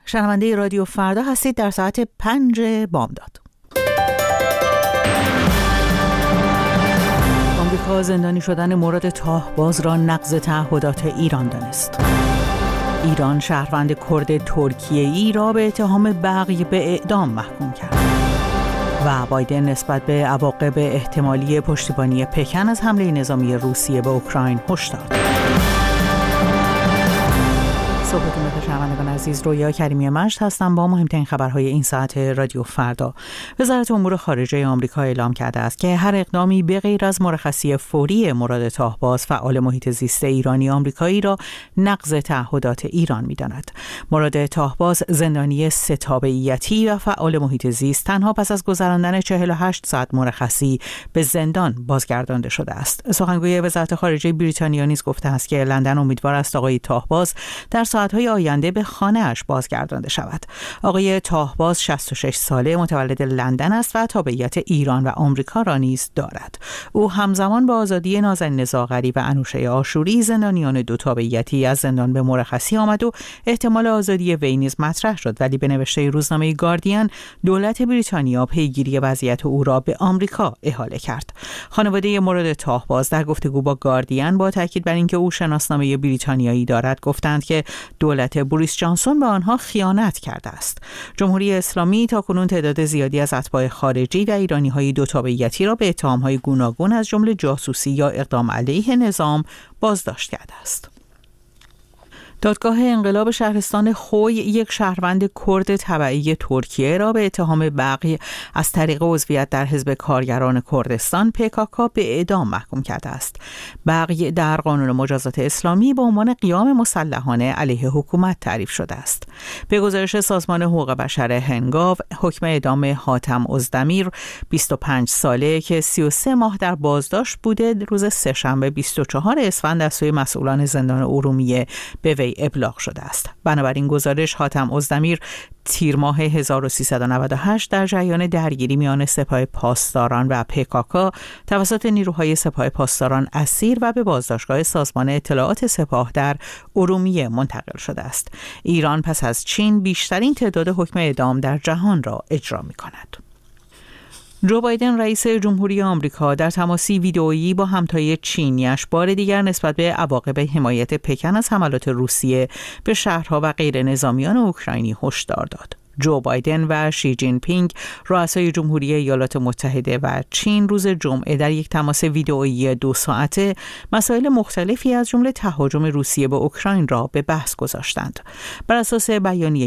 شنونده رادیو فردا هستید در ساعت 5 بامداد. آمریکا زندانی شدن مراد طاهباز را نقض تعهدات ایران دانست. ایران شهروند کرد ترکیه‌ای را به اتهام بغی به اعدام محکوم کرد. و بایدن نسبت به عواقب احتمالی پشتیبانی پکن از حمله نظامی روسیه به اوکراین هشدار داد. صبحتون بخیر شنوندگان عزیز، رویا کریمی مجد هستم با مهمترین خبرهای این ساعت رادیو فردا. وزارت امور خارجه آمریکا اعلام کرده است که هر اقدامی به غیر از مرخصی فوری مراد طاهباز فعال محیط زیست ایرانی آمریکایی را نقض تعهدات ایران می‌داند. مراد طاهباز زندانی 3 تابعیتی و فعال محیط زیست تنها پس از گذراندن 48 ساعت مرخصی به زندان بازگردانده شده است. سخنگوی وزارت خارجه بریتانیا نیز گفته است که لندن امیدوار است آقای طاهباز در ساعت‌های آینده به خانه‌اش بازگردانده شود. آقای طاهباز 66 ساله متولد لندن است و تابعیت ایران و آمریکا را نیز دارد. او همزمان با آزادی نازنین زاغری و انوشه آشوری زندانیان 2 تابعیتی از زندان به مرخصی آمد و احتمال آزادی وی نیز مطرح شد، ولی به نوشته روزنامه گاردین دولت بریتانیا پیگیری وضعیت او را به آمریکا احاله کرد. خانواده مراد طاهباز در گفتگو با گاردین با تاکید بر اینکه او شناسنامه بریتانیایی دارد گفتند که دولت بوریس جانسون به آنها خیانت کرده است. جمهوری اسلامی تاکنون تعداد زیادی از اتباع خارجی و ایرانی‌های 2 تابعیتی را به اتهام‌های گوناگون از جمله جاسوسی یا اقدام علیه نظام بازداشت کرده است. دادگاه انقلاب شهرستان خوی یک شهروند کرد تبعی ترکیه را به اتهام بغی از طریق عضویت در حزب کارگران کردستان PKK به اعدام محکوم کرده است. بغی در قانون مجازات اسلامی به عنوان قیام مسلحانه علیه حکومت تعریف شده است. به گزارش سازمان حقوق بشر هنگاو، حکم اعدام حاتم ازدمیر 25 ساله که 33 ماه در بازداشت بوده روز سه‌شنبه 24 اسفند از سوی مسئولان زندان ارومیه به وی ابلاغ شده است. بنابراین گزارش حاتم ازدمیر تیر ماه 1398 در جریان درگیری میان سپاه پاسداران و PKK توسط نیروهای سپاه پاسداران اسیر و به بازداشتگاه سازمان اطلاعات سپاه در ارومیه منتقل شده است. ایران پس از چین بیشترین تعداد حکم اعدام در جهان را اجرا می‌کند. جو بایدن رئیس جمهوری آمریکا در تماسی ویدئویی با همتای چینیش بار دیگر نسبت به عواقب حمایت پکن از حملات روسیه به شهرها و غیر نظامیان اوکراینی هشدار داد. جو بایدن و شی جین پینگ رؤسای جمهوری ایالات متحده و چین روز جمعه در یک تماس ویدئویی 2 ساعته مسائل مختلفی از جمله تهاجم روسیه به اوکراین را به بحث گذاشتند. بر اساس بیانیه